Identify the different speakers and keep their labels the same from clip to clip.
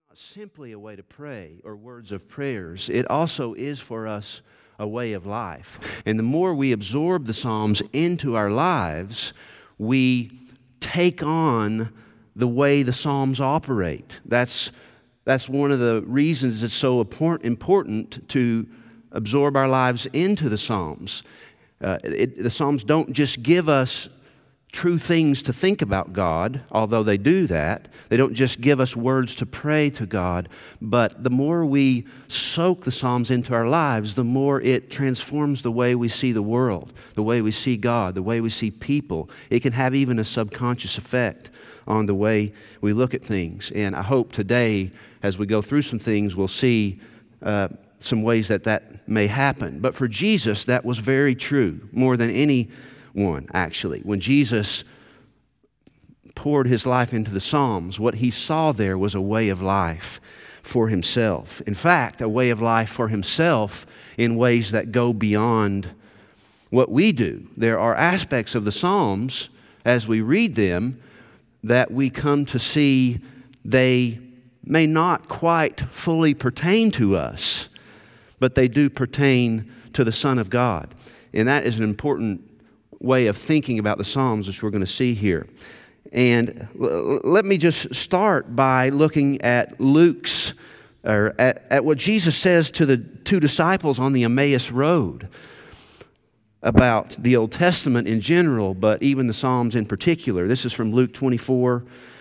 Speaker 1: Simply a way to pray or words of prayers. It also is for us a way of life. And the more we absorb the Psalms into our lives, we take on the way the Psalms operate. That's one of the reasons it's so important to absorb our lives into the Psalms. The Psalms don't just give us true things to think about God, although they do that. They don't just give us words to pray to God, but the more we soak the Psalms into our lives, the more it transforms the way we see the world, the way we see God, the way we see people. It can have even a subconscious effect on the way we look at things. And I hope today, as we go through some things, we'll see some ways that may happen. But for Jesus, that was very true, more than anyone, actually. When Jesus poured his life into the Psalms, what he saw there was a way of life for himself. In fact, a way of life for himself in ways that go beyond what we do. There are aspects of the Psalms, as we read them, that we come to see they may not quite fully pertain to us, but they do pertain to the Son of God. And that is an important way of thinking about the Psalms, which we're going to see here. And let me just start by looking at Luke's, or at what Jesus says to the two disciples on the Emmaus Road about the Old Testament in general, but even the Psalms in particular. This is from Luke 24.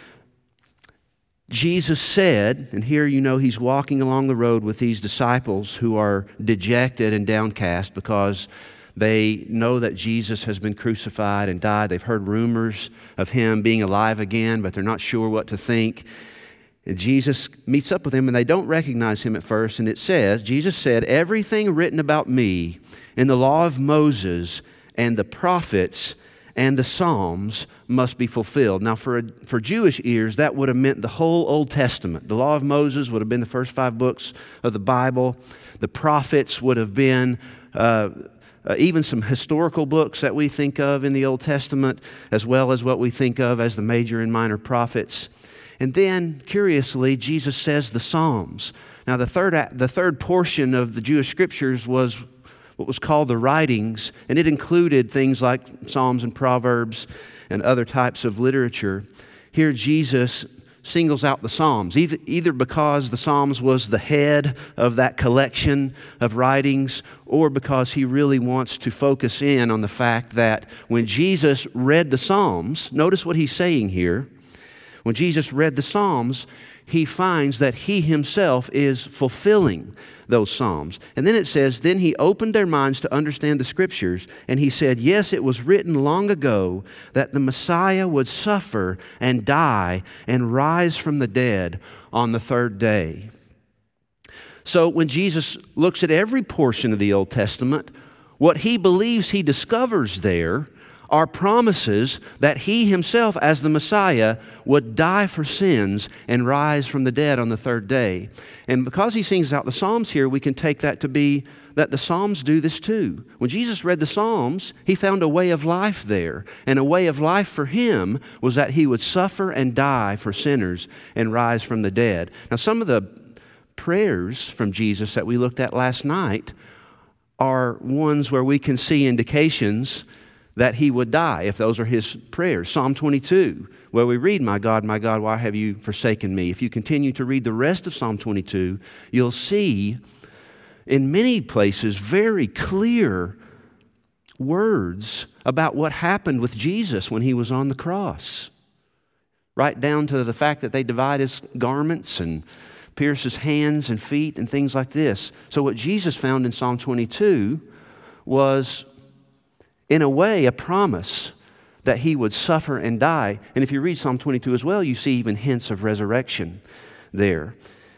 Speaker 1: Jesus said, and here you know he's walking along the road with these disciples who are dejected and downcast because they know that Jesus has been crucified and died. They've heard rumors of him being alive again, but they're not sure what to think. And Jesus meets up with them, and they don't recognize him at first. And it says, Jesus said, "Everything written about me in the law of Moses and the prophets and the Psalms must be fulfilled." Now, for Jewish ears, that would have meant the whole Old Testament. The law of Moses would have been the first 5 books of the Bible. The prophets would have been even some historical books that we think of in the Old Testament, as well as what we think of as the major and minor prophets. And then, curiously, Jesus says the Psalms. Now, the third portion of the Jewish Scriptures was what was called the writings, and it included things like Psalms and Proverbs and other types of literature. Here, Jesus singles out the Psalms, either because the Psalms was the head of that collection of writings, or because he really wants to focus in on the fact that when Jesus read the Psalms, notice what he's saying here. When Jesus read the Psalms, he finds that he himself is fulfilling those Psalms. And then it says, then he opened their minds to understand the Scriptures, and he said, yes, it was written long ago that the Messiah would suffer and die and rise from the dead on the 3rd day. So when Jesus looks at every portion of the Old Testament, what he believes he discovers there are promises that he himself, as the Messiah, would die for sins and rise from the dead on the 3rd day. And because he sings out the Psalms here, we can take that to be that the Psalms do this too. When Jesus read the Psalms, he found a way of life there. And a way of life for him was that he would suffer and die for sinners and rise from the dead. Now, some of the prayers from Jesus that we looked at last night are ones where we can see indications that he would die, if those are his prayers. Psalm 22, where we read, my God, why have you forsaken me?" If you continue to read the rest of Psalm 22, you'll see in many places very clear words about what happened with Jesus when he was on the cross. Right down to the fact that they divide his garments and pierce his hands and feet and things like this. So what Jesus found in Psalm 22 was, in a way, a promise that he would suffer and die. And if you read Psalm 22 as well, you see even hints of resurrection there.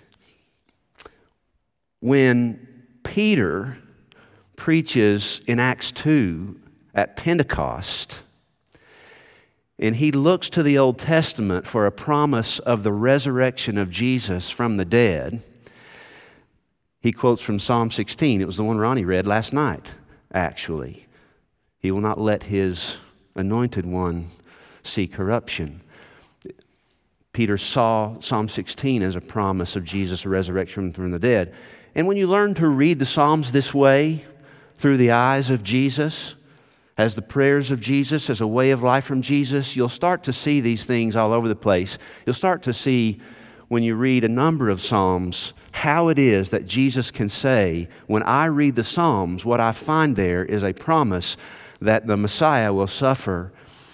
Speaker 1: When Peter preaches in Acts 2 at Pentecost, and he looks to the Old Testament for a promise of the resurrection of Jesus from the dead, he quotes from Psalm 16. It was the one Ronnie read last night, actually. He will not let his anointed one see corruption. Peter saw Psalm 16 as a promise of Jesus' resurrection from the dead. And when you learn to read the Psalms this way, through the eyes of Jesus, as the prayers of Jesus, as a way of life from Jesus, you'll start to see these things all over the place. You'll start to see, when you read a number of Psalms, how it is that Jesus can say, when I read the Psalms, what I find there is a promise that the Messiah will suffer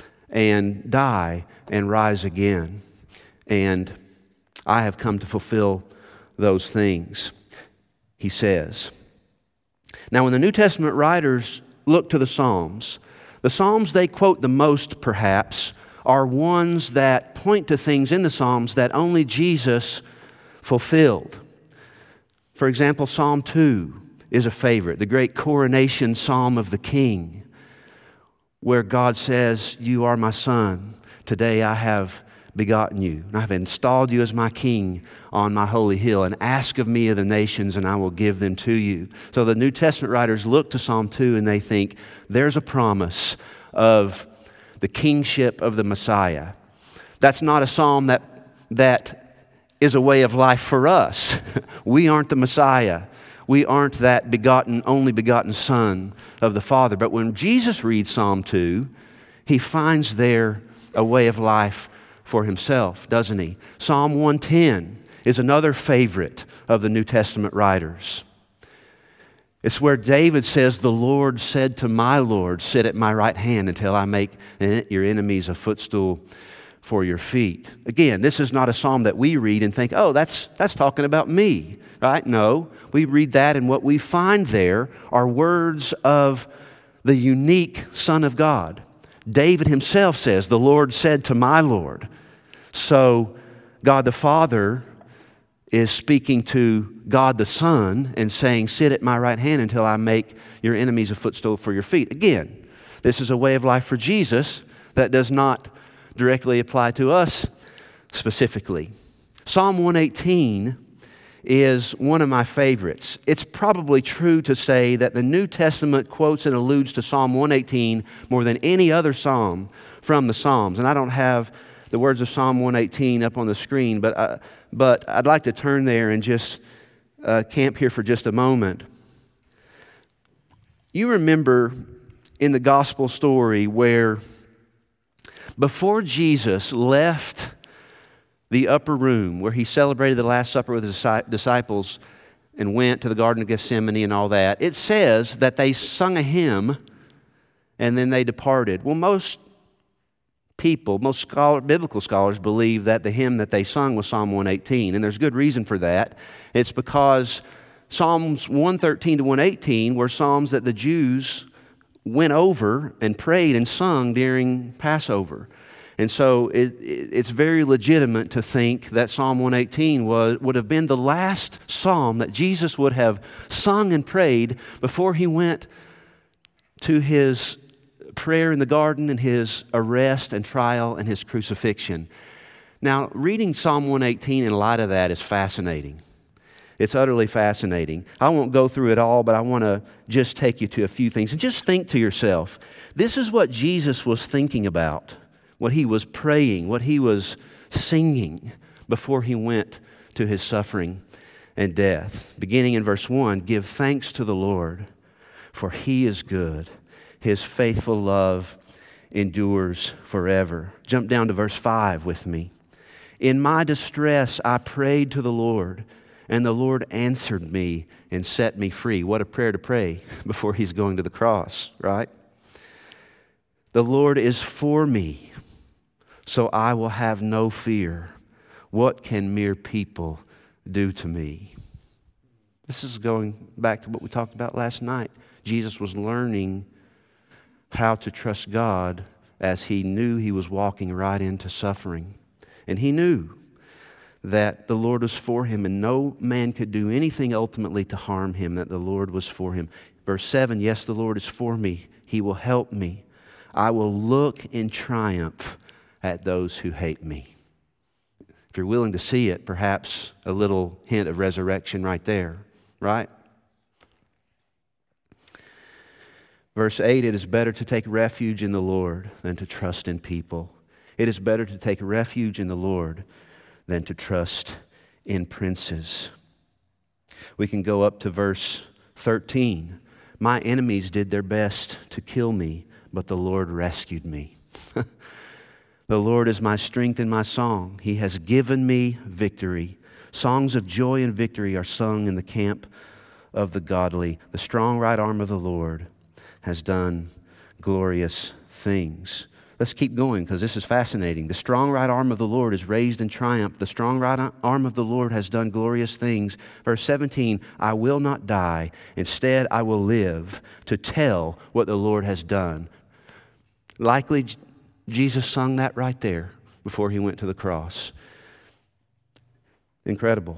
Speaker 1: and die and rise again. And I have come to fulfill those things, he says. Now, when the New Testament writers look to the Psalms they quote the most, perhaps, are ones that point to things in the Psalms that only Jesus fulfilled. For example, Psalm 2 is a favorite, the great coronation psalm of the king, where God says, "You are my son. Today I have begotten you. And I have installed you as my king on my holy hill. And ask of me of the nations, and I will give them to you." So the New Testament writers look to Psalm 2 and they think, there's a promise of the kingship of the Messiah. That's not a psalm that is a way of life for us. We aren't the Messiah. We aren't that only begotten Son of the Father. But when Jesus reads Psalm 2, he finds there a way of life for himself, doesn't he? Psalm 110 is another favorite of the New Testament writers. It's where David says, "The Lord said to my Lord, sit at my right hand until I make your enemies a footstool for your feet." Again, this is not a psalm that we read and think, oh, that's talking about me, right? No, we read that, and what we find there are words of the unique Son of God. David himself says, "The Lord said to my Lord." So God the Father is speaking to God the Son and saying, "Sit at my right hand until I make your enemies a footstool for your feet." Again, this is a way of life for Jesus that does not directly apply to us specifically. Psalm 118 is one of my favorites. It's probably true to say that the New Testament quotes and alludes to Psalm 118 more than any other psalm from the Psalms. And I don't have the words of Psalm 118 up on the screen, but I'd like to turn there and just camp here for just a moment. You remember in the gospel story where before Jesus left the upper room where he celebrated the Last Supper with his disciples and went to the Garden of Gethsemane and all that, it says that they sung a hymn and then they departed. Well, most biblical scholars believe that the hymn that they sung was Psalm 118, and there's good reason for that. It's because Psalms 113 to 118 were psalms that the Jews went over and prayed and sung during Passover. And so it's very legitimate to think that Psalm 118 would have been the last psalm that Jesus would have sung and prayed before he went to his prayer in the garden and his arrest and trial and his crucifixion. Now, reading Psalm 118 in light of that is fascinating. It's utterly fascinating. I won't go through it all, but I want to just take you to a few things. And just think to yourself, this is what Jesus was thinking about, what he was praying, what he was singing before he went to his suffering and death. Beginning in verse 1, "Give thanks to the Lord, for he is good. His faithful love endures forever." Jump down to verse 5 with me. "In my distress I prayed to the Lord, and the Lord answered me and set me free." What a prayer to pray before he's going to the cross, right? "The Lord is for me, so I will have no fear. What can mere people do to me?" This is going back to what we talked about last night. Jesus was learning how to trust God as he knew he was walking right into suffering. And he knew that the Lord was for him and no man could do anything ultimately to harm him, that the Lord was for him. Verse 7, "Yes, the Lord is for me. He will help me. I will look in triumph at those who hate me." If you're willing to see it, perhaps a little hint of resurrection right there, right? Verse 8, "It is better to take refuge in the Lord than to trust in people." It is better to take refuge in the Lord than to trust in princes. We can go up to verse 13. My enemies did their best to kill me, but the Lord rescued me. The Lord is my strength and my song. He has given me victory. Songs of joy and victory are sung in the camp of the godly. The strong right arm of the Lord has done glorious things. Let's keep going because this is fascinating. The strong right arm of the Lord is raised in triumph. The strong right arm of the Lord has done glorious things. Verse 17, I will not die. Instead, I will live to tell what the Lord has done. Likely, Jesus sung that right there before he went to the cross. Incredible.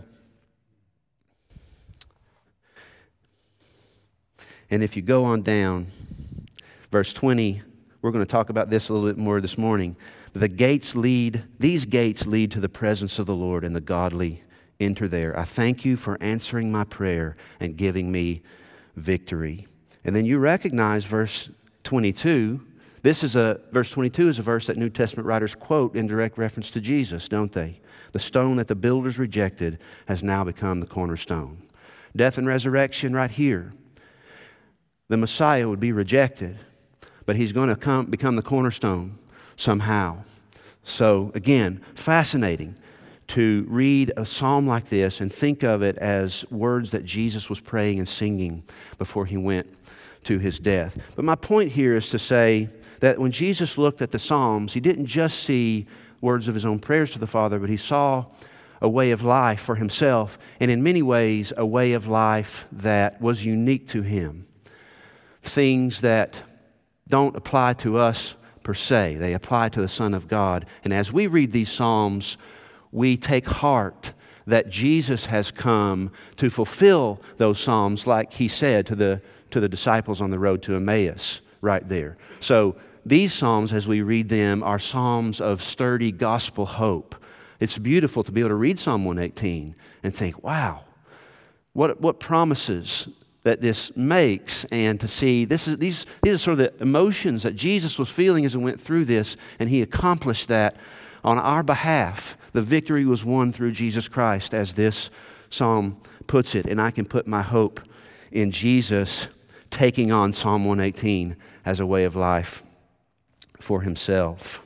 Speaker 1: And if you go on down, verse 20, we're going to talk about this a little bit more this morning. These gates lead to the presence of the Lord, and the godly enter there. I thank you for answering my prayer and giving me victory. And then you recognize verse 22. Verse 22 is a verse that New Testament writers quote in direct reference to Jesus, don't they? The stone that the builders rejected has now become the cornerstone. Death and resurrection right here. The Messiah would be rejected, but he's going to become the cornerstone somehow. So again, fascinating to read a psalm like this and think of it as words that Jesus was praying and singing before he went to his death. But my point here is to say that when Jesus looked at the Psalms, he didn't just see words of his own prayers to the Father, but he saw a way of life for himself, and in many ways, a way of life that was unique to him. Things that don't apply to us per se. They apply to the Son of God. And as we read these Psalms, we take heart that Jesus has come to fulfill those Psalms, like he said to the disciples on the road to Emmaus right there. So these Psalms, as we read them, are Psalms of sturdy gospel hope. It's beautiful to be able to read Psalm 118 and think, wow, what promises that this makes, and to see these are sort of the emotions that Jesus was feeling as he went through this, and he accomplished that on our behalf. The victory was won through Jesus Christ, as this psalm puts it, and I can put my hope in Jesus taking on Psalm 118 as a way of life for himself.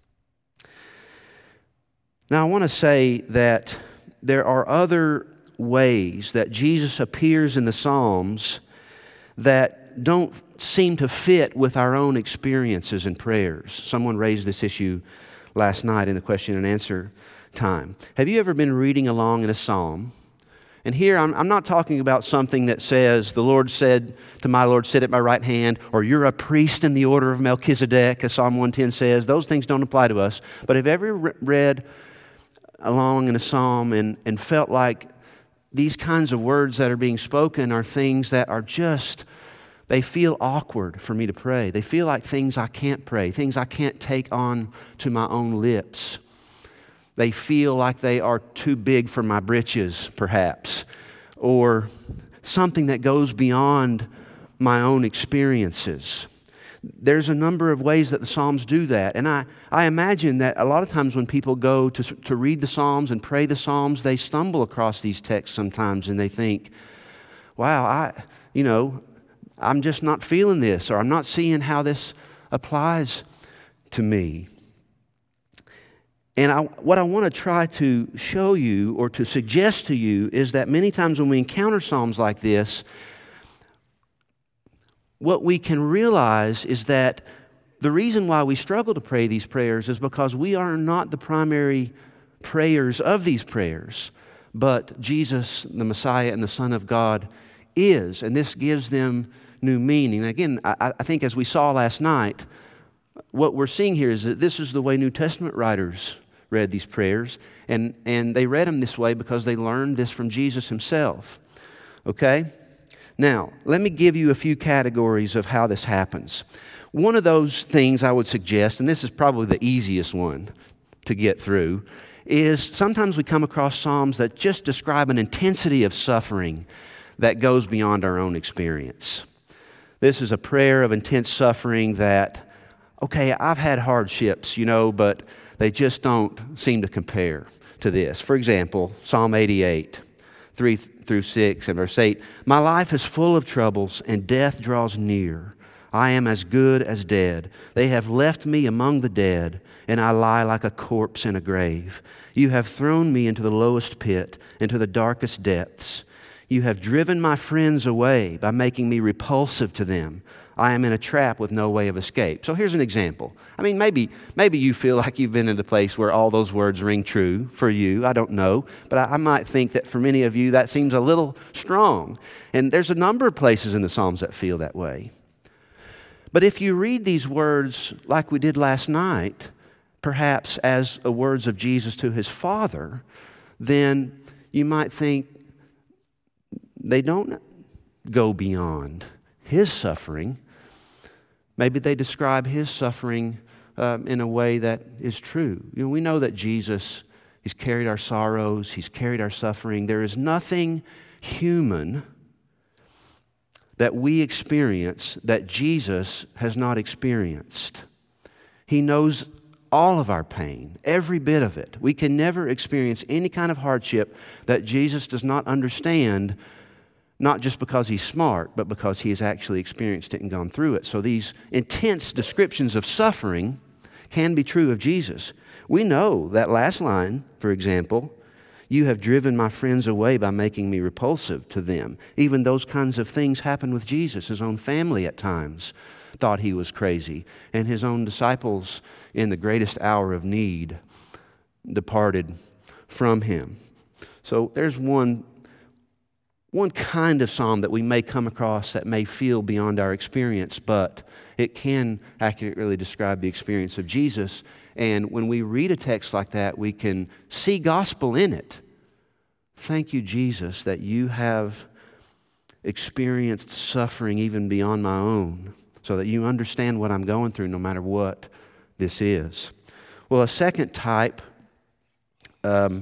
Speaker 1: Now, I want to say that there are other ways that Jesus appears in the Psalms that don't seem to fit with our own experiences and prayers. Someone raised this issue last night in the question and answer time. Have you ever been reading along in a psalm? And here I'm not talking about something that says, the Lord said to my Lord, sit at my right hand, or you're a priest in the order of Melchizedek, as Psalm 110 says. Those things don't apply to us. But have you ever read along in a psalm and felt like these kinds of words that are being spoken are things that are just, they feel awkward for me to pray. They feel like things I can't pray, things I can't take on to my own lips. They feel like they are too big for my britches, perhaps, or something that goes beyond my own experiences. There's a number of ways that the Psalms do that. And I imagine that a lot of times when people go to read the Psalms and pray the Psalms, they stumble across these texts sometimes and they think, wow, I'm just not feeling this, or I'm not seeing how this applies to me. And what I want to try to show you or to suggest to you is that many times when we encounter Psalms like this, what we can realize is that the reason why we struggle to pray these prayers is because we are not the primary prayers of these prayers, but Jesus, the Messiah and the Son of God is, and this gives them new meaning. Again, I think as we saw last night, what we're seeing here is that this is the way New Testament writers read these prayers, and they read them this way because they learned this from Jesus himself. Okay? Now, let me give you a few categories of how this happens. One of those things I would suggest, and this is probably the easiest one to get through, is sometimes we come across Psalms that just describe an intensity of suffering that goes beyond our own experience. This is a prayer of intense suffering that, okay, I've had hardships, but they just don't seem to compare to this. For example, Psalm 88, 3 through 6 and verse 8, "My life is full of troubles, and death draws near. I am as good as dead. They have left me among the dead, and I lie like a corpse in a grave. You have thrown me into the lowest pit, into the darkest depths. You have driven my friends away by making me repulsive to them. I am in a trap with no way of escape." So here's an example. I mean, maybe you feel like you've been in a place where all those words ring true for you. I don't know. But I might think that for many of you, that seems a little strong. And there's a number of places in the Psalms that feel that way. But if you read these words like we did last night, perhaps as words of Jesus to his Father, then you might think they don't go beyond his suffering. Maybe they describe his suffering in a way that is true. You know, we know that Jesus, he's carried our sorrows, he's carried our suffering. There is nothing human that we experience that Jesus has not experienced. He knows all of our pain, every bit of it. We can never experience any kind of hardship that Jesus does not understand, not just because he's smart, but because he has actually experienced it and gone through it. So these intense descriptions of suffering can be true of Jesus. We know that last line, for example, "You have driven my friends away by making me repulsive to them." Even those kinds of things happen with Jesus. His own family at times thought he was crazy, and his own disciples in the greatest hour of need departed from him. So there's one kind of psalm that we may come across that may feel beyond our experience, but it can accurately describe the experience of Jesus. And when we read a text like that, we can see gospel in it. Thank you, Jesus, that you have experienced suffering even beyond my own, so that you understand what I'm going through no matter what this is. Well, a second type of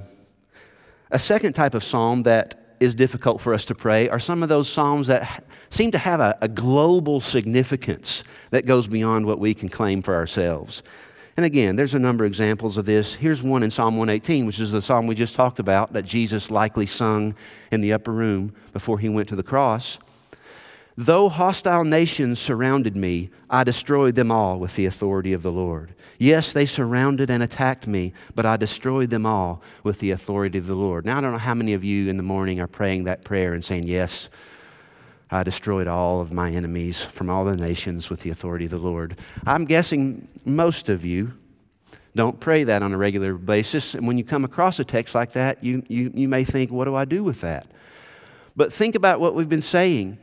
Speaker 1: psalm that is difficult for us to pray are some of those psalms that seem to have a global significance that goes beyond what we can claim for ourselves. And again, there's a number of examples of this. Here's one in Psalm 118, which is the psalm we just talked about that Jesus likely sung in the upper room before he went to the cross. "Though hostile nations surrounded me, I destroyed them all with the authority of the Lord. Yes, they surrounded and attacked me, but I destroyed them all with the authority of the Lord." Now, I don't know how many of you in the morning are praying that prayer and saying, "Yes, I destroyed all of my enemies from all the nations with the authority of the Lord." I'm guessing most of you don't pray that on a regular basis. And when you come across a text like that, you may think, what do I do with that? But think about what we've been saying.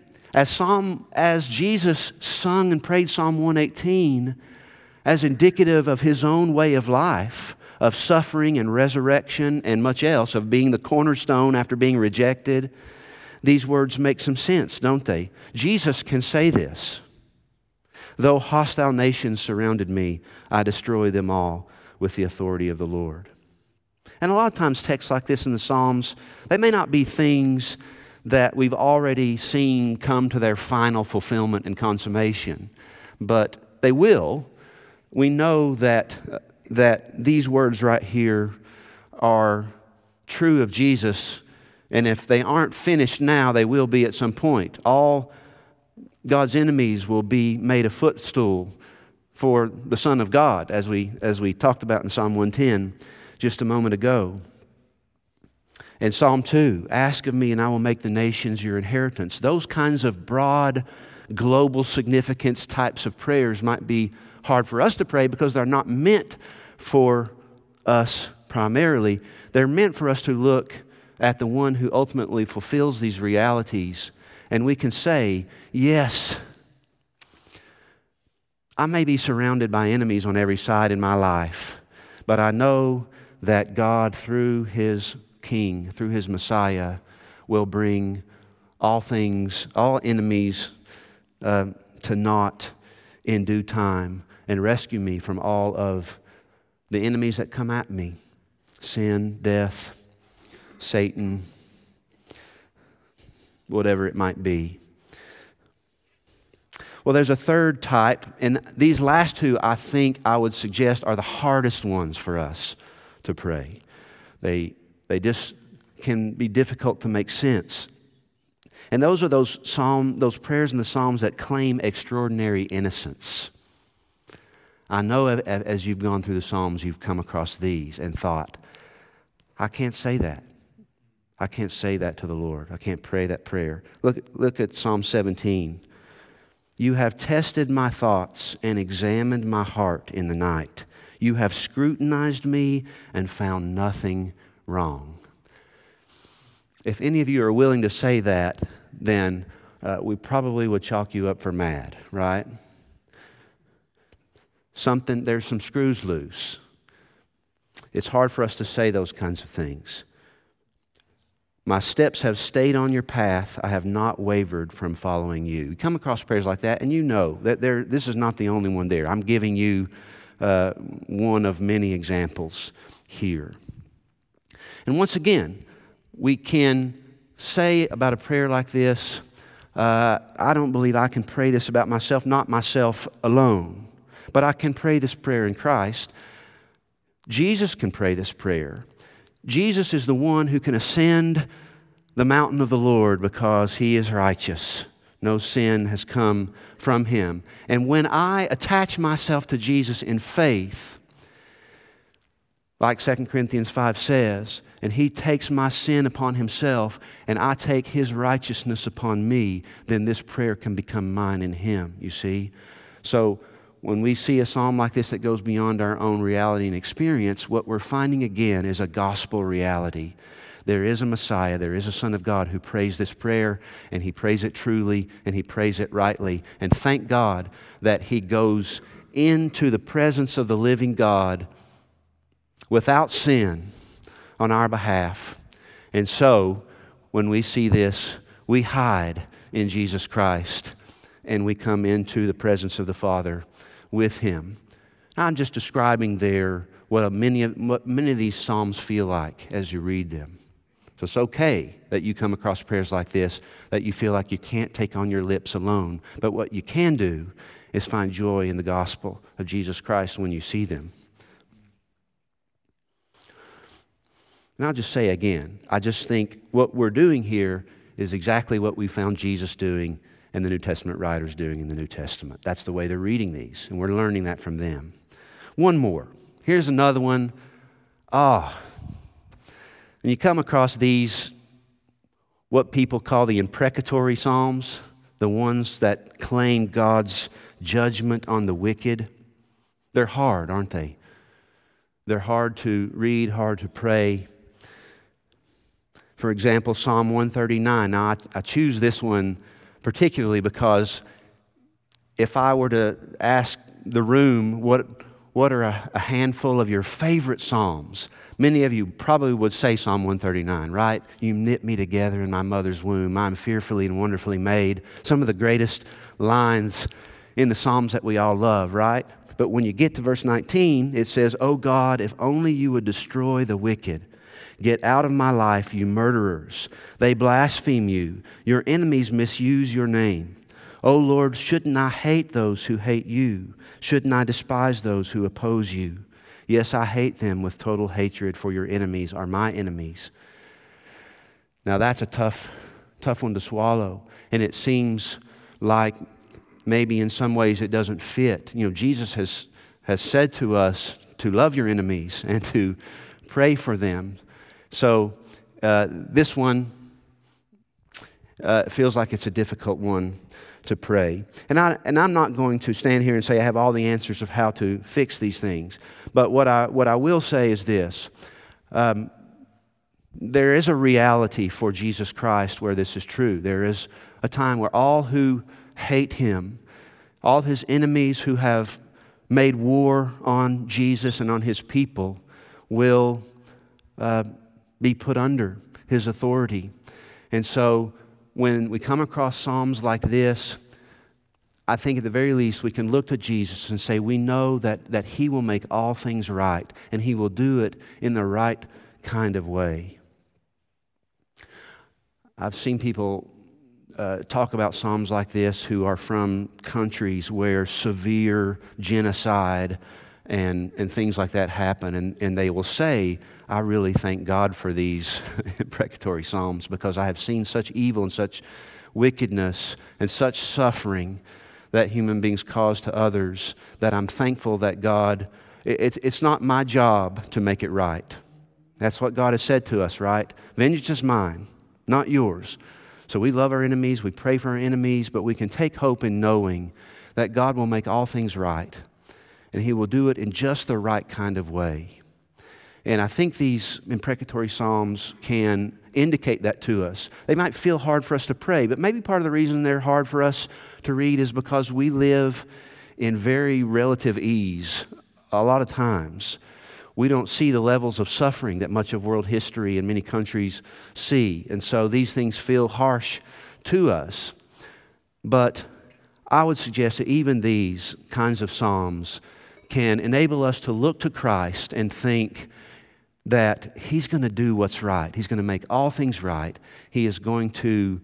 Speaker 1: As Jesus sung and prayed Psalm 118 as indicative of his own way of life, of suffering and resurrection and much else, of being the cornerstone after being rejected, these words make some sense, don't they? Jesus can say this. "Though hostile nations surrounded me, I destroy them all with the authority of the Lord." And a lot of times texts like this in the Psalms, they may not be things that we've already seen come to their final fulfillment and consummation, but they will. We know that these words right here are true of Jesus, and if they aren't finished now, they will be at some point. All God's enemies will be made a footstool for the Son of God, as we talked about in Psalm 110 just a moment ago. And Psalm 2, "Ask of me and I will make the nations your inheritance." Those kinds of broad, global significance types of prayers might be hard for us to pray because they're not meant for us primarily. They're meant for us to look at the one who ultimately fulfills these realities. And we can say, yes, I may be surrounded by enemies on every side in my life, but I know that God, through his King, through his Messiah, will bring all things, all enemies to naught in due time and rescue me from all of the enemies that come at me. Sin, death, Satan, whatever it might be. Well, there's a third type, and these last two, I think I would suggest, are the hardest ones for us to pray. They just can be difficult to make sense. And those are those prayers in the Psalms that claim extraordinary innocence. I know as you've gone through the Psalms, you've come across these and thought, I can't say that. I can't say that to the Lord. I can't pray that prayer. Look at Psalm 17. You have tested my thoughts and examined my heart in the night. You have scrutinized me and found nothing wrong. If any of you are willing to say that, then we probably would chalk you up for mad, right? There's some screws loose. It's hard for us to say those kinds of things. My steps have stayed on your path. I have not wavered from following you. You come across prayers like that, and you know that this is not the only one there. I'm giving you one of many examples here. And once again, we can say about a prayer like this, I don't believe I can pray this about myself, not myself alone, but I can pray this prayer in Christ. Jesus can pray this prayer. Jesus is the one who can ascend the mountain of the Lord because he is righteous. No sin has come from him. And when I attach myself to Jesus in faith, like 2 Corinthians 5 says, and he takes my sin upon himself and I take his righteousness upon me, then this prayer can become mine in him, you see? So when we see a psalm like this that goes beyond our own reality and experience, what we're finding again is a gospel reality. There is a Messiah, there is a Son of God who prays this prayer, and he prays it truly, and he prays it rightly. And thank God that he goes into the presence of the living God without sin on our behalf. And so, when we see this, we hide in Jesus Christ, and we come into the presence of the Father with him. I'm just describing there what many of these Psalms feel like as you read them. So it's okay that you come across prayers like this that you feel like you can't take on your lips alone. But what you can do is find joy in the gospel of Jesus Christ when you see them. And I'll just say again, I just think what we're doing here is exactly what we found Jesus doing and the New Testament writers doing in the New Testament. That's the way they're reading these, and we're learning that from them. One more. Here's another one. And you come across these, what people call the imprecatory psalms, the ones that claim God's judgment on the wicked. They're hard, aren't they? They're hard to read, hard to pray. For example, Psalm 139. Now, I choose this one particularly because if I were to ask the room what are a handful of your favorite psalms, many of you probably would say Psalm 139, right? You knit me together in my mother's womb. I'm fearfully and wonderfully made. Some of the greatest lines in the Psalms that we all love, right? But when you get to verse 19, it says, "O God, if only you would destroy the wicked. Get out of my life, you murderers. They blaspheme you. Your enemies misuse your name. O Lord, shouldn't I hate those who hate you? Shouldn't I despise those who oppose you? Yes, I hate them with total hatred, for your enemies are my enemies." Now that's a tough one to swallow. And it seems like maybe in some ways it doesn't fit. Jesus has said to us to love your enemies and to pray for them. So this one feels like it's a difficult one to pray. And I'm not going to stand here and say I have all the answers of how to fix these things. But what I will say is this. There is a reality for Jesus Christ where this is true. There is a time where all who hate him, all his enemies who have made war on Jesus and on his people will be put under his authority. And so when we come across Psalms like this, I think at the very least we can look to Jesus and say we know that he will make all things right, and he will do it in the right kind of way. I've seen people talk about Psalms like this who are from countries where severe genocide and things like that happen, and they will say, I really thank God for these imprecatory Psalms because I have seen such evil and such wickedness and such suffering that human beings cause to others that I'm thankful that God, it's not my job to make it right. That's what God has said to us, right? Vengeance is mine, not yours. So we love our enemies, we pray for our enemies, but we can take hope in knowing that God will make all things right, and He will do it in just the right kind of way. And I think these imprecatory Psalms can indicate that to us. They might feel hard for us to pray, but maybe part of the reason they're hard for us to read is because we live in very relative ease. A lot of times, we don't see the levels of suffering that much of world history and many countries see. And so these things feel harsh to us. But I would suggest that even these kinds of Psalms can enable us to look to Christ and think that He's going to do what's right. He's going to make all things right. He is going to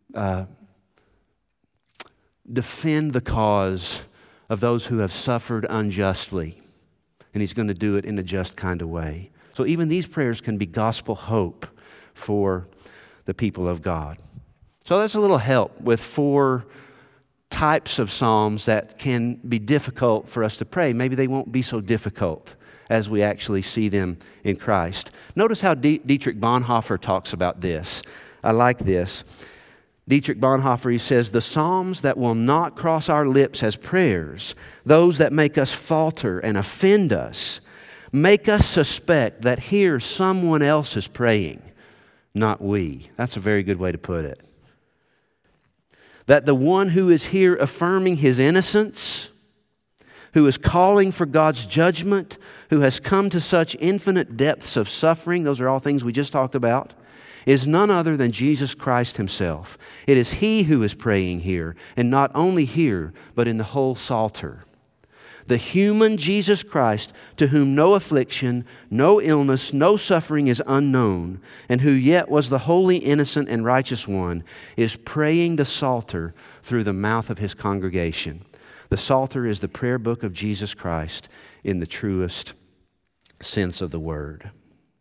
Speaker 1: defend the cause of those who have suffered unjustly. And He's going to do it in a just kind of way. So even these prayers can be gospel hope for the people of God. So that's a little help with 4 types of Psalms that can be difficult for us to pray. Maybe they won't be so difficult as we actually see them in Christ. Notice how Dietrich Bonhoeffer talks about this. I like this. Dietrich Bonhoeffer, he says, the Psalms that will not cross our lips as prayers, those that make us falter and offend us, make us suspect that here someone else is praying, not we. That's a very good way to put it. That the one who is here affirming his innocence, who is calling for God's judgment, who has come to such infinite depths of suffering, those are all things we just talked about, is none other than Jesus Christ Himself. It is He who is praying here, and not only here, but in the whole Psalter. The human Jesus Christ, to whom no affliction, no illness, no suffering is unknown, and who yet was the holy, innocent, and righteous one, is praying the Psalter through the mouth of His congregation. The Psalter is the prayer book of Jesus Christ in the truest sense of the word.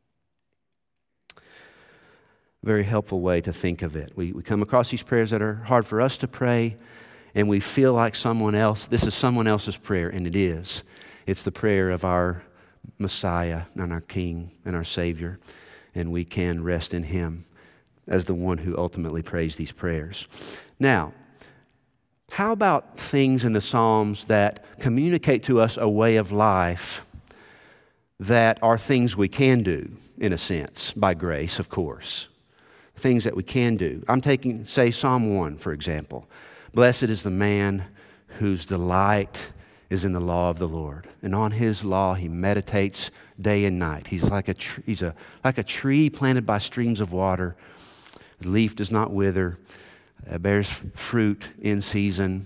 Speaker 1: Very helpful way to think of it. We come across these prayers that are hard for us to pray, and we feel like this is someone else's prayer, and it is. It's the prayer of our Messiah and our King and our Savior, and we can rest in Him as the one who ultimately prays these prayers. Now, how about things in the Psalms that communicate to us a way of life that are things we can do, in a sense, by grace, of course? Things that we can do. I'm taking, say, Psalm 1, for example. Blessed is the man whose delight is in the law of the Lord, and on His law he meditates day and night. He's like a tree planted by streams of water. The leaf does not wither, bears fruit in season.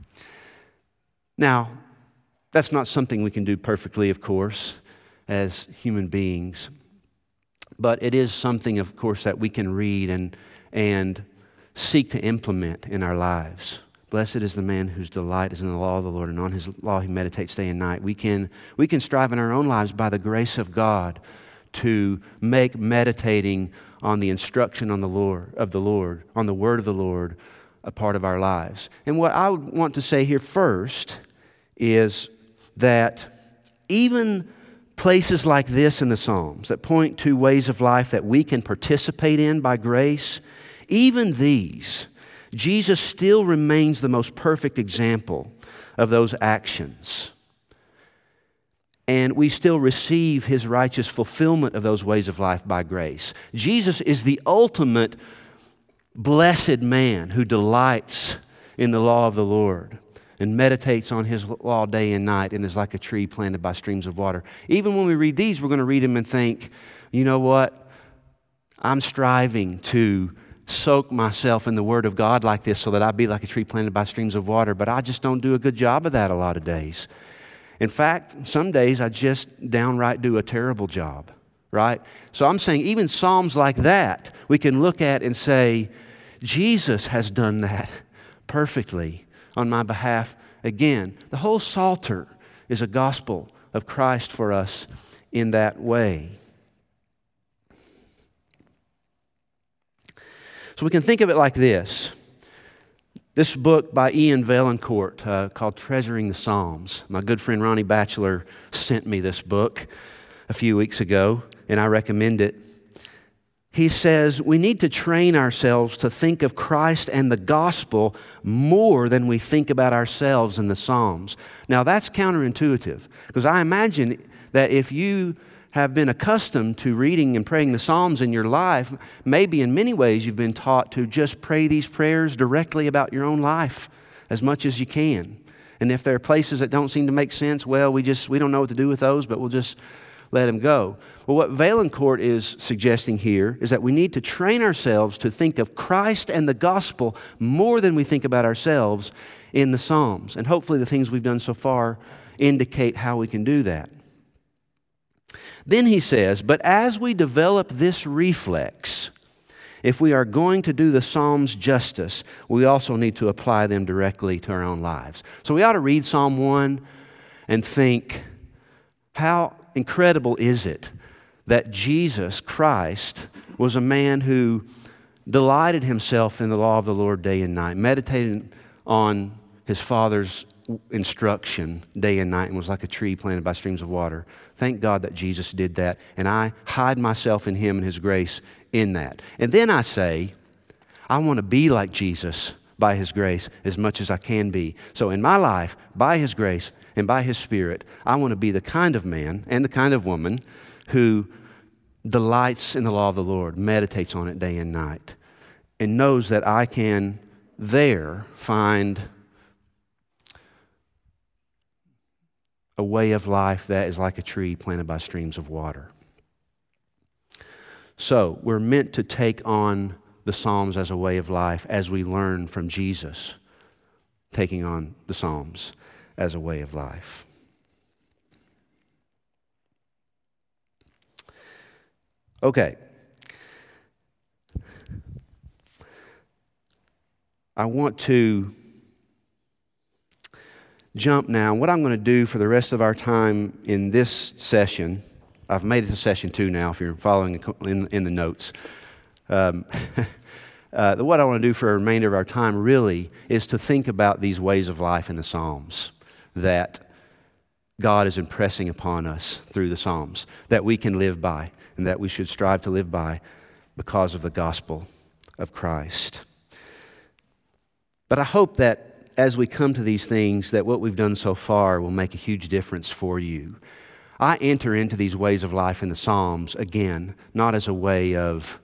Speaker 1: Now, that's not something we can do perfectly, of course, as human beings. But it is something, of course, that we can read and seek to implement in our lives. Blessed is the man whose delight is in the law of the Lord, and on His law he meditates day and night. We can strive in our own lives by the grace of God to make meditating on the instruction on the Lord, on the word of the Lord, a part of our lives. And what I would want to say here first is that even places like this in the Psalms that point to ways of life that we can participate in by grace, even these, Jesus still remains the most perfect example of those actions. And we still receive His righteous fulfillment of those ways of life by grace. Jesus is the ultimate blessed man who delights in the law of the Lord and meditates on His law day and night and is like a tree planted by streams of water. Even when we read these, we're going to read them and think, you know what? I'm striving to soak myself in the Word of God like this so that I be like a tree planted by streams of water, but I just don't do a good job of that a lot of days. In fact, some days I just downright do a terrible job, right? So I'm saying even Psalms like that, we can look at and say, Jesus has done that perfectly on my behalf again. The whole Psalter is a gospel of Christ for us in that way. So we can think of it like this. This book by Ian Vaillancourt called Treasuring the Psalms. My good friend Ronnie Batchelor sent me this book a few weeks ago, and I recommend it. He says we need to train ourselves to think of Christ and the gospel more than we think about ourselves in the Psalms. Now that's counterintuitive, because I imagine that if you have been accustomed to reading and praying the Psalms in your life, maybe in many ways you've been taught to just pray these prayers directly about your own life as much as you can. And if there are places that don't seem to make sense, well, we don't know what to do with those, but we'll just let them go. Well, what Vaillancourt is suggesting here is that we need to train ourselves to think of Christ and the gospel more than we think about ourselves in the Psalms. And hopefully the things we've done so far indicate how we can do that. Then he says, but as we develop this reflex, if we are going to do the Psalms justice, we also need to apply them directly to our own lives. So we ought to read Psalm 1 and think, how incredible is it that Jesus Christ was a man who delighted himself in the law of the Lord day and night, meditated on his Father's instruction day and night, and was like a tree planted by streams of water. Thank God that Jesus did that, and I hide myself in Him and His grace in that. And then I say, I want to be like Jesus by His grace as much as I can be. So in my life, by His grace and by His Spirit, I want to be the kind of man and the kind of woman who delights in the law of the Lord, meditates on it day and night, and knows that I can there find a way of life that is like a tree planted by streams of water. So we're meant to take on the Psalms as a way of life as we learn from Jesus taking on the Psalms as a way of life. Okay. I want to jump now. What I'm going to do for the rest of our time in this session, I've made it to session 2 now if you're following in the notes. What I want to do for the remainder of our time really is to think about these ways of life in the Psalms that God is impressing upon us through the Psalms, that we can live by and that we should strive to live by because of the gospel of Christ. But I hope that as we come to these things, that what we've done so far will make a huge difference for you. I enter into these ways of life in the Psalms, again, not as a way of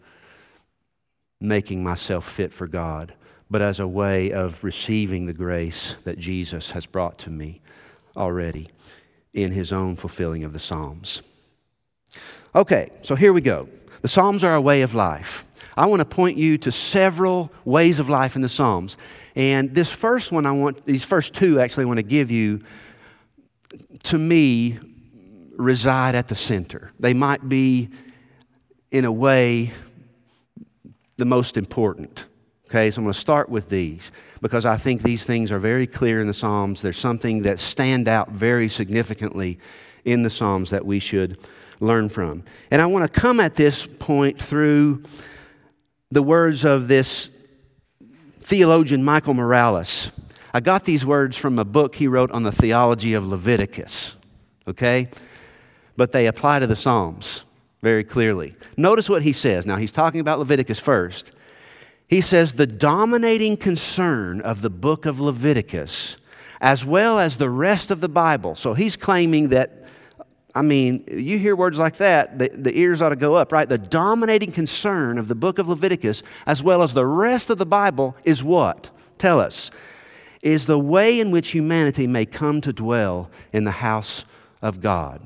Speaker 1: making myself fit for God, but as a way of receiving the grace that Jesus has brought to me already in His own fulfilling of the Psalms. Okay, so here we go. The Psalms are a way of life. I want to point you to several ways of life in the Psalms. And this first one these first two actually I want to give you, to me, reside at the center. They might be, in a way, the most important. Okay, so I'm going to start with these because I think these things are very clear in the Psalms. There's something that stand out very significantly in the Psalms that we should learn from. And I want to come at this point through the words of this theologian Michael Morales. I got these words from a book he wrote on the theology of Leviticus, okay? But they apply to the Psalms very clearly. Notice what he says. Now, he's talking about Leviticus first. He says, the dominating concern of the book of Leviticus, as well as the rest of the Bible. So he's claiming that, you hear words like that, the ears ought to go up, right? The dominating concern of the book of Leviticus, as well as the rest of the Bible, is what? Tell us. Is the way in which humanity may come to dwell in the house of God.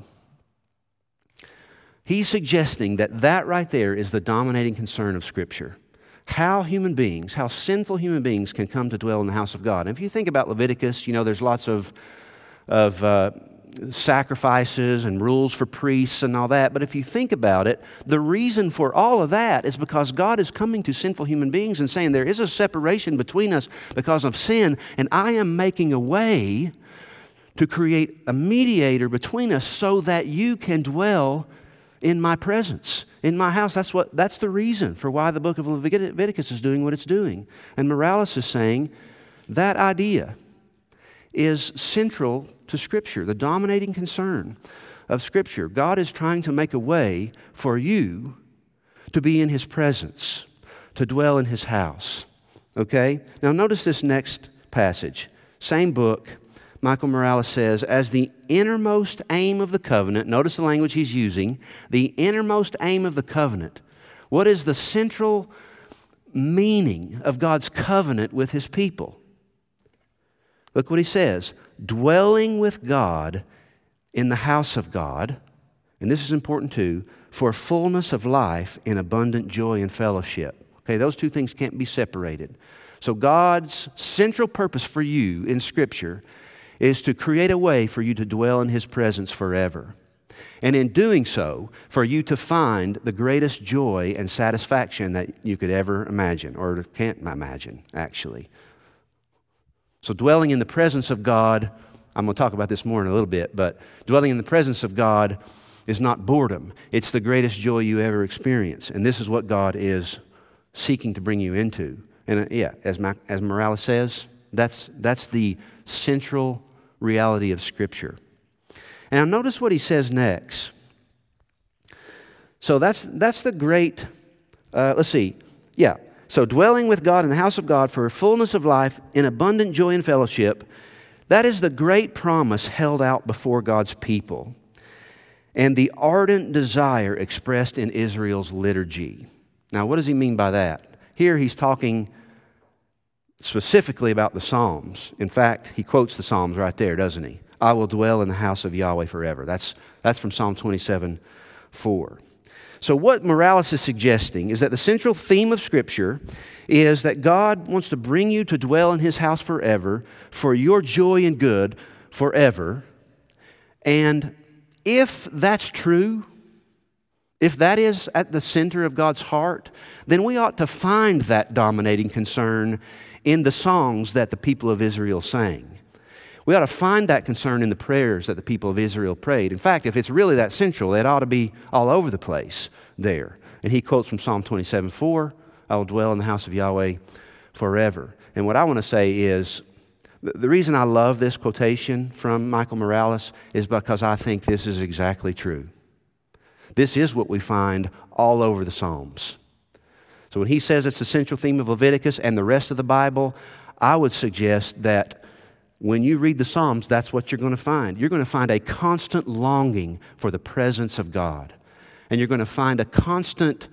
Speaker 1: He's suggesting that right there is the dominating concern of Scripture. How sinful human beings can come to dwell in the house of God. And if you think about Leviticus, there's lots of sacrifices and rules for priests and all that. But if you think about it, the reason for all of that is because God is coming to sinful human beings and saying there is a separation between us because of sin, and I am making a way to create a mediator between us so that you can dwell in my presence, in my house. That's the reason for why the book of Leviticus is doing what it's doing. And Morales is saying that idea is central to Scripture, the dominating concern of Scripture. God is trying to make a way for you to be in His presence, to dwell in His house. Okay? Now notice this next passage. Same book. Michael Morales says, as the innermost aim of the covenant, notice the language he's using, the innermost aim of the covenant. What is the central meaning of God's covenant with His people? Look what he says, dwelling with God in the house of God, and this is important too, for fullness of life in abundant joy and fellowship. Okay, those two things can't be separated. So God's central purpose for you in Scripture is to create a way for you to dwell in His presence forever. And in doing so, for you to find the greatest joy and satisfaction that you could ever imagine, or can't imagine, actually. So dwelling in the presence of God, I'm going to talk about this more in a little bit, but dwelling in the presence of God is not boredom. It's the greatest joy you ever experience. And this is what God is seeking to bring you into. And as Morales says, that's the central reality of Scripture. And now notice what he says next. So that's the great, So dwelling with God in the house of God for fullness of life in abundant joy and fellowship, that is the great promise held out before God's people and the ardent desire expressed in Israel's liturgy. Now, what does he mean by that? Here he's talking specifically about the Psalms. In fact, he quotes the Psalms right there, doesn't he? I will dwell in the house of Yahweh forever. That's from Psalm 27:4. So what Morales is suggesting is that the central theme of Scripture is that God wants to bring you to dwell in His house forever for your joy and good forever. And if that's true, if that is at the center of God's heart, then we ought to find that dominating concern in the songs that the people of Israel sang. We ought to find that concern in the prayers that the people of Israel prayed. In fact, if it's really that central, it ought to be all over the place there. And he quotes from Psalm 27:4, I will dwell in the house of Yahweh forever. And what I want to say is, the reason I love this quotation from Michael Morales is because I think this is exactly true. This is what we find all over the Psalms. So when he says it's the central theme of Leviticus and the rest of the Bible, I would suggest that when you read the Psalms, that's what you're going to find. You're going to find a constant longing for the presence of God. And you're going to find a constant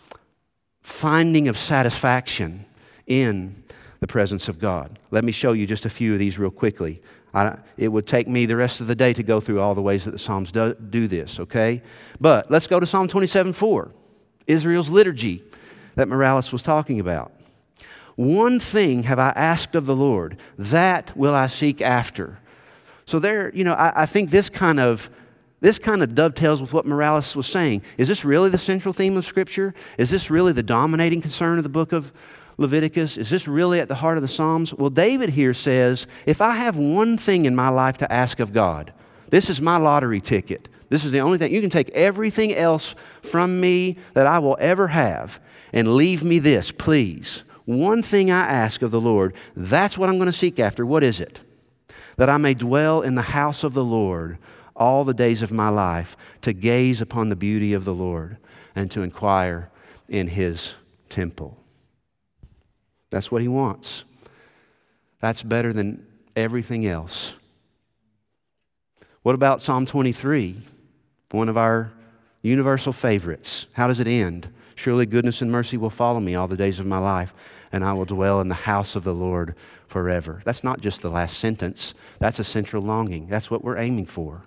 Speaker 1: finding of satisfaction in the presence of God. Let me show you just a few of these real quickly. It would take me the rest of the day to go through all the ways that the Psalms do this, okay? But let's go to Psalm 27:4, Israel's liturgy that Morales was talking about. One thing have I asked of the Lord, that will I seek after. So there, I think this kind of dovetails with what Morales was saying. Is this really the central theme of Scripture? Is this really the dominating concern of the book of Leviticus? Is this really at the heart of the Psalms? Well, David here says, if I have one thing in my life to ask of God, this is my lottery ticket. This is the only thing. You can take everything else from me that I will ever have and leave me this, please. One thing I ask of the Lord, that's what I'm going to seek after. What is it? That I may dwell in the house of the Lord all the days of my life, to gaze upon the beauty of the Lord and to inquire in His temple. That's what He wants. That's better than everything else. What about Psalm 23? One of our universal favorites. How does it end? Surely goodness and mercy will follow me all the days of my life, and I will dwell in the house of the Lord forever. That's not just the last sentence. That's a central longing. That's what we're aiming for.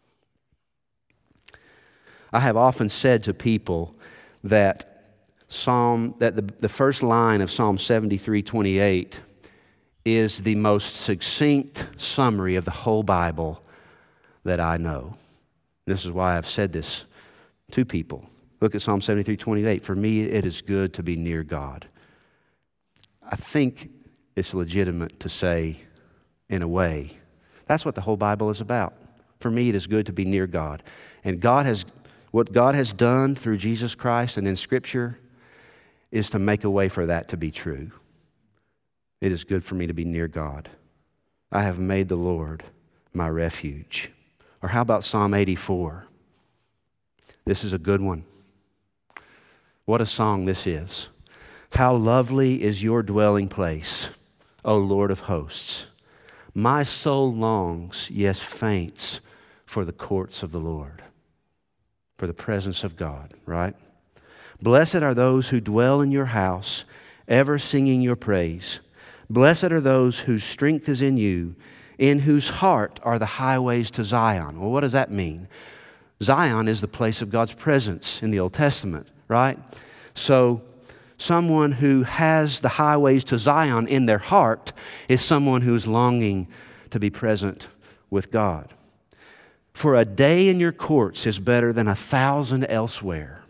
Speaker 1: I have often said to people that the first line of Psalm 73:28 is the most succinct summary of the whole Bible that I know. This is why I've said this to people. Look at Psalm 73:28. For me, it is good to be near God. I think it's legitimate to say, in a way, that's what the whole Bible is about. For me, it is good to be near God. And what God has done through Jesus Christ and in Scripture is to make a way for that to be true. It is good for me to be near God. I have made the Lord my refuge. Or how about Psalm 84? This is a good one. What a song this is. How lovely is your dwelling place, O Lord of hosts. My soul longs, yes, faints, for the courts of the Lord, for the presence of God, right? Blessed are those who dwell in your house, ever singing your praise. Blessed are those whose strength is in you, in whose heart are the highways to Zion. Well, what does that mean? Zion is the place of God's presence in the Old Testament, right? So someone who has the highways to Zion in their heart is someone who is longing to be present with God. For a day in your courts is better than 1,000 elsewhere.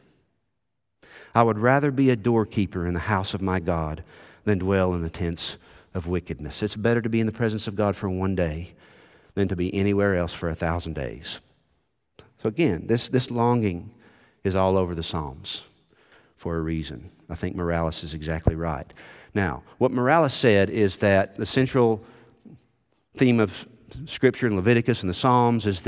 Speaker 1: I would rather be a doorkeeper in the house of my God than dwell in the tents of wickedness. It's better to be in the presence of God for one day than to be anywhere else for 1,000 days. So again, this longing is all over the Psalms for a reason. I think Morales is exactly right. Now, what Morales said is that the central theme of Scripture in Leviticus and the Psalms is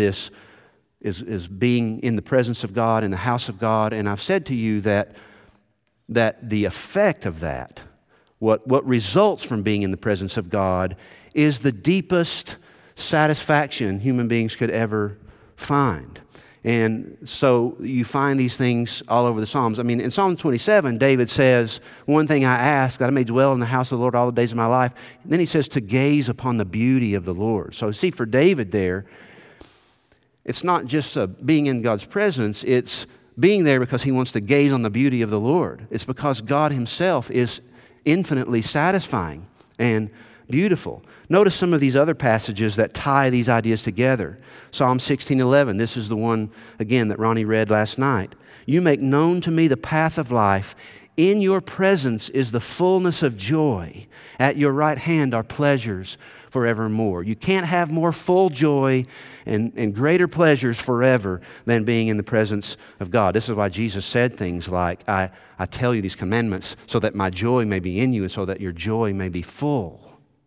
Speaker 1: being in the presence of God, in the house of God. And I've said to you that the effect of that, what results from being in the presence of God, is the deepest satisfaction human beings could ever find. And so you find these things all over the Psalms. I mean, in Psalm 27, David says, one thing I ask, that I may dwell in the house of the Lord all the days of my life. And then he says, to gaze upon the beauty of the Lord. So see, for David there, it's not just being in God's presence, it's being there because he wants to gaze on the beauty of the Lord. It's because God himself is infinitely satisfying and beautiful. Notice some of these other passages that tie these ideas together. Psalm 16:11, this is the one, again, that Ronnie read last night. You make known to me the path of life. In your presence is the fullness of joy. At your right hand are pleasures forevermore. You can't have more full joy and greater pleasures forever than being in the presence of God. This is why Jesus said things like, I tell you these commandments so that my joy may be in you and so that your joy may be full.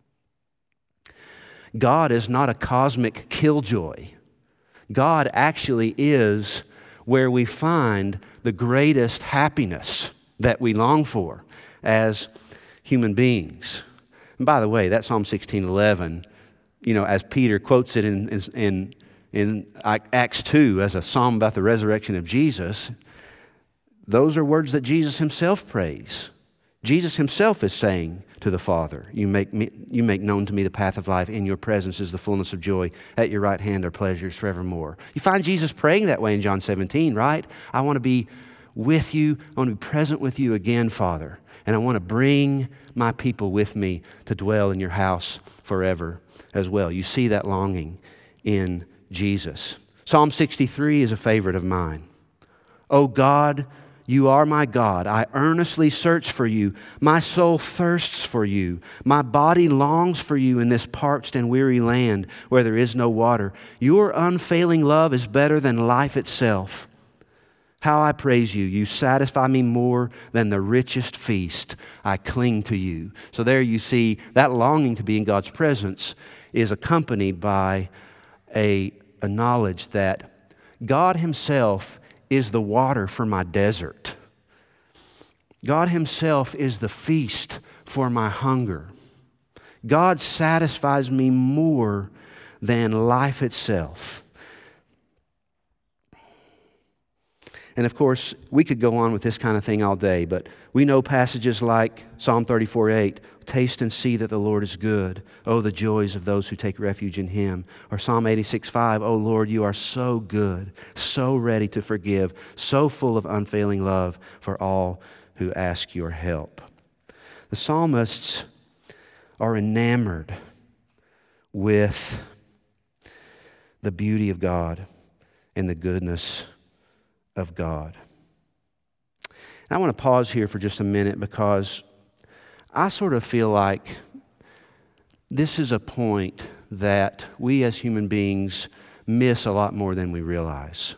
Speaker 1: God is not a cosmic killjoy. God actually is where we find the greatest happiness that we long for as human beings. And by the way, that Psalm 16:11, as Peter quotes it in Acts 2 as a psalm about the resurrection of Jesus, those are words that Jesus himself prays. Jesus himself is saying to the Father, you make known to me the path of life. In your presence is the fullness of joy. At your right hand are pleasures forevermore. You find Jesus praying that way in John 17, right? I want to be with you. I want to be present with you again, Father. And I want to bring my people with me to dwell in your house forever as well. You see that longing in Jesus. Psalm 63 is a favorite of mine. O God, you are my God. I earnestly search for you. My soul thirsts for you. My body longs for you in this parched and weary land where there is no water. Your unfailing love is better than life itself. How I praise you. You satisfy me more than the richest feast. I cling to you. So there you see that longing to be in God's presence is accompanied by a knowledge that God himself is the water for my desert. God himself is the feast for my hunger. God satisfies me more than life itself. And of course, we could go on with this kind of thing all day, but we know passages like Psalm 34:8, taste and see that the Lord is good. Oh, the joys of those who take refuge in him. Or Psalm 86:5, oh Lord, you are so good, so ready to forgive, so full of unfailing love for all who ask your help. The psalmists are enamored with the beauty of God and the goodness of God. And I want to pause here for just a minute because I sort of feel like this is a point that we as human beings miss a lot more than we realize.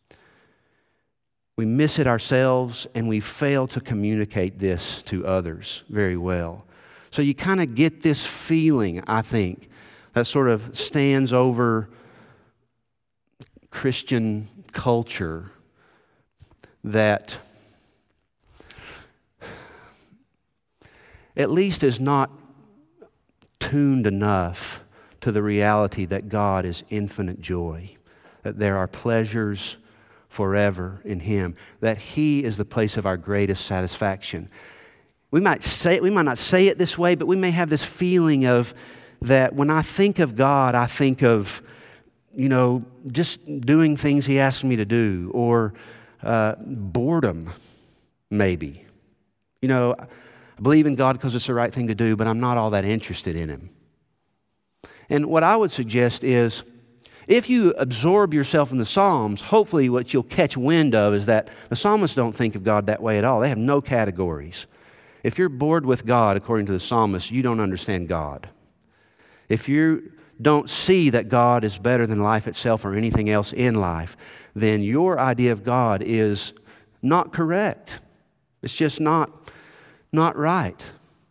Speaker 1: We miss it ourselves, and we fail to communicate this to others very well. So you kind of get this feeling, I think, that sort of stands over Christian culture that at least is not tuned enough to the reality that God is infinite joy, that there are pleasures forever in Him, that He is the place of our greatest satisfaction. We might not say it this way, but we may have this feeling of that when I think of God, I think of, just doing things He asks me to do, or boredom, maybe. I believe in God because it's the right thing to do, but I'm not all that interested in Him. And what I would suggest is, if you absorb yourself in the Psalms, hopefully what you'll catch wind of is that the psalmists don't think of God that way at all. They have no categories. If you're bored with God, according to the psalmist, you don't understand God. If you don't see that God is better than life itself or anything else in life, then your idea of God is not correct. It's just not right.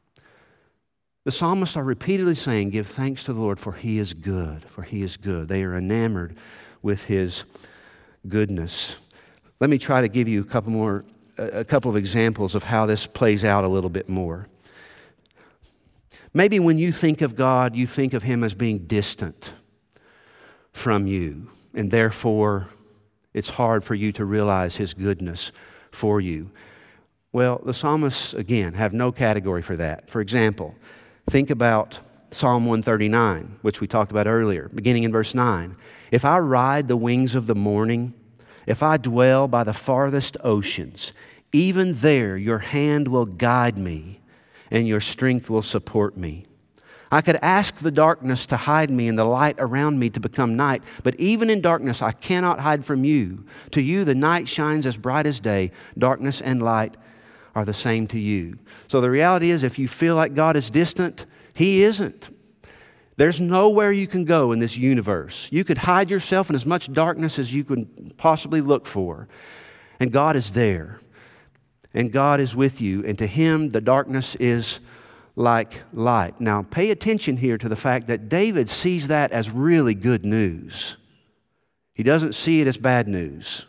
Speaker 1: The psalmists are repeatedly saying, give thanks to the Lord, for He is good, for He is good. They are enamored with His goodness. Let me try to give you a couple of examples of how this plays out a little bit more. Maybe when you think of God, you think of Him as being distant from you, and therefore it's hard for you to realize His goodness for you. Well, the psalmists, again, have no category for that. For example, think about Psalm 139, which we talked about earlier, beginning in verse 9. If I ride the wings of the morning, if I dwell by the farthest oceans, even there your hand will guide me and your strength will support me. I could ask the darkness to hide me and the light around me to become night, but even in darkness I cannot hide from you. To you the night shines as bright as day. Darkness and light are the same to you. So the reality is, if you feel like God is distant, He isn't. There's nowhere you can go in this universe. You could hide yourself in as much darkness as you could possibly look for. And God is there. And God is with you. And to Him, the darkness is like light. Now, pay attention here to the fact that David sees that as really good news. He doesn't see it as bad news.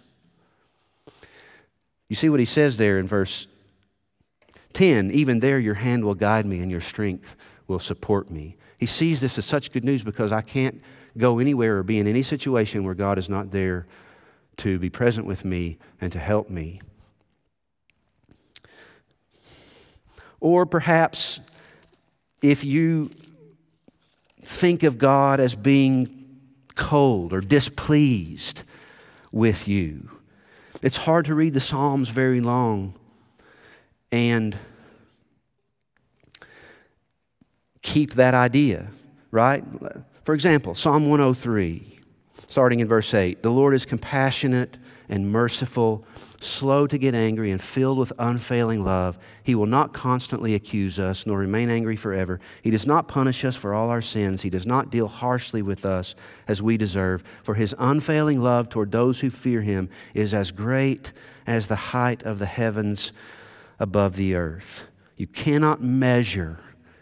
Speaker 1: You see what he says there in verse 10, even there your hand will guide me and your strength will support me. He sees this as such good news because I can't go anywhere or be in any situation where God is not there to be present with me and to help me. Or perhaps if you think of God as being cold or displeased with you, it's hard to read the Psalms very long and keep that idea, right? For example, Psalm 103, starting in verse 8, the Lord is compassionate and merciful, slow to get angry and filled with unfailing love. He will not constantly accuse us, nor remain angry forever. He does not punish us for all our sins. He does not deal harshly with us as we deserve. For His unfailing love toward those who fear Him is as great as the height of the heavens above the earth. You cannot measure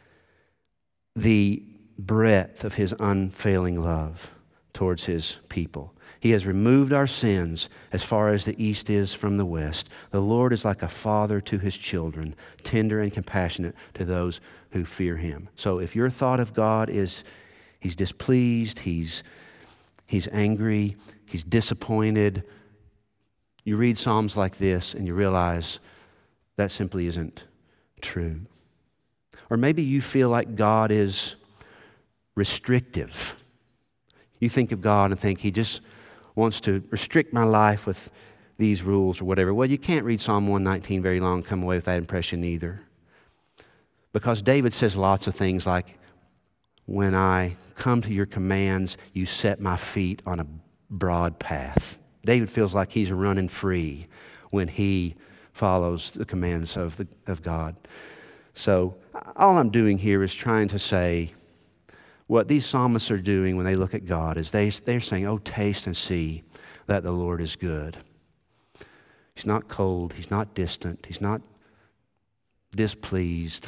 Speaker 1: the breadth of His unfailing love towards His people. He has removed our sins as far as the east is from the west. The Lord is like a father to His children, tender and compassionate to those who fear Him. So if your thought of God is He's displeased, He's angry, He's disappointed, you read Psalms like this and you realize that simply isn't true. Or maybe you feel like God is restrictive. You think of God and think He just wants to restrict my life with these rules or whatever. Well, you can't read Psalm 119 very long and come away with that impression either. Because David says lots of things like, When I come to your commands, you set my feet on a broad path. David feels like he's running free when he follows the commands of God. So all I'm doing here is trying to say what these psalmists are doing when they look at God is they're saying, oh, taste and see that the Lord is good. He's not cold. He's not distant. He's not displeased.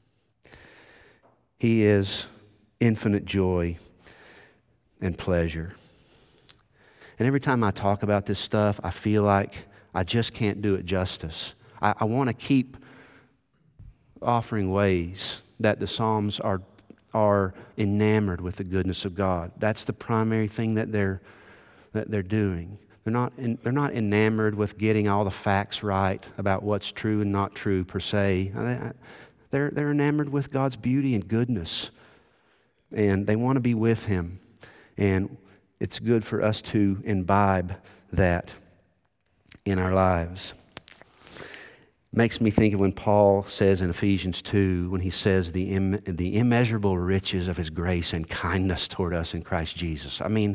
Speaker 1: He is infinite joy and pleasure. And every time I talk about this stuff, I feel like I just can't do it justice. I want to keep offering ways that the Psalms are enamored with the goodness of God. That's the primary thing that they're doing. They're not enamored with getting all the facts right about what's true and not true per se. They're enamored with God's beauty and goodness, and they want to be with Him. And it's good for us to imbibe that in our lives. Makes me think of when Paul says in Ephesians 2, when he says the immeasurable riches of His grace and kindness toward us in Christ Jesus. I mean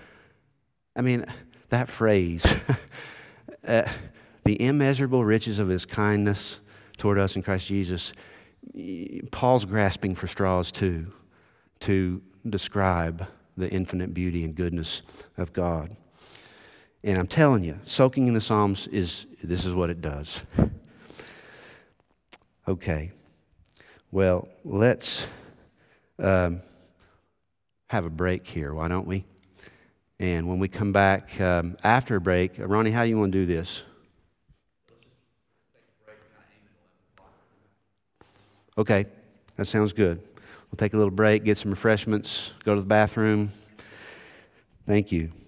Speaker 1: that phrase, the immeasurable riches of His kindness toward us in Christ Jesus, Paul's grasping for straws too, to describe the infinite beauty and goodness of God. And I'm telling you, soaking in the Psalms this is what it does. Okay, well, let's have a break here, why don't we? And when we come back after a break, Ronnie, how do you want to do this? Okay, that sounds good. We'll take a little break, get some refreshments, go to the bathroom. Thank you.